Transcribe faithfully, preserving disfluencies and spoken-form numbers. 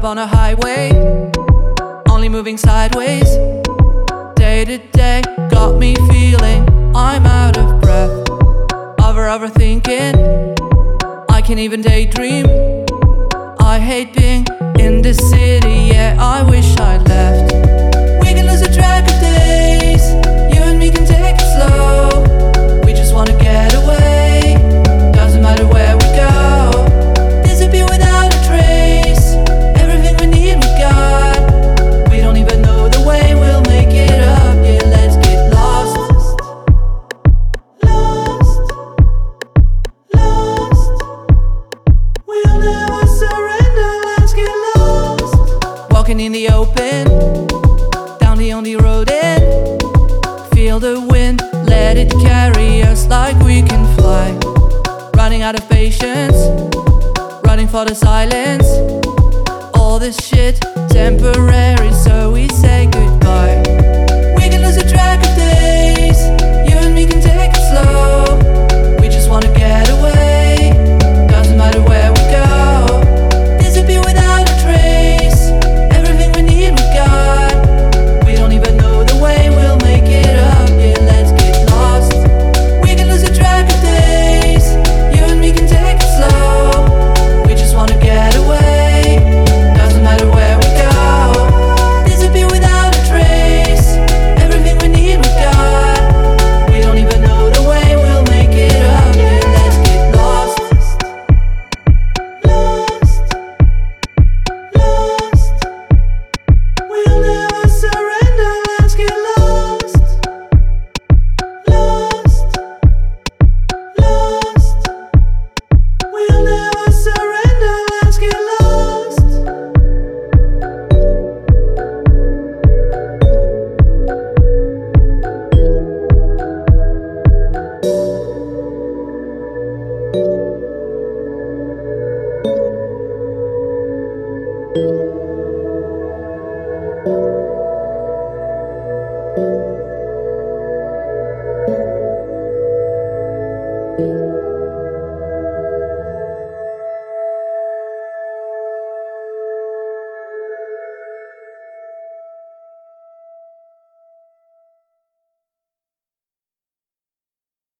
on a highway, only moving sideways. Day to day got me feeling I'm out of breath. Over overthinking, I can't even daydream. I hate being in this city, yeah, I wish I'd left. We can lose a track of days, you and me can take it slow. We just wanna get away, doesn't matter where we go. Disappear without a trace, everything we need we got. We don't even know the way we'll make it up, yeah, let's get lost. Lost, lost, we'll never surrender, let's get lost. Walking in the open, down the only road in. Feel the wind, let it carry us like we can fly. Running out of patience, running for the silence. All this shit temporary, so we say goodbye. We can lose a track of days, you and me can take it slow. We just wanna get away, doesn't matter where we go. Disappear without a trace, everything we need we got. We don't even know the way we'll make it up, yeah, let's get lost. We can lose a track of days, you and me can take it slow. We just wanna get away, doesn't matter where we go. Disappear without a trace, everything we need we got. We don't even know the way we'll make it up, yeah, let's get lost. Lost, lost, we'll never surrender, let's get lost. Lost, lost, we'll never surrender, let's get lost. Thank you.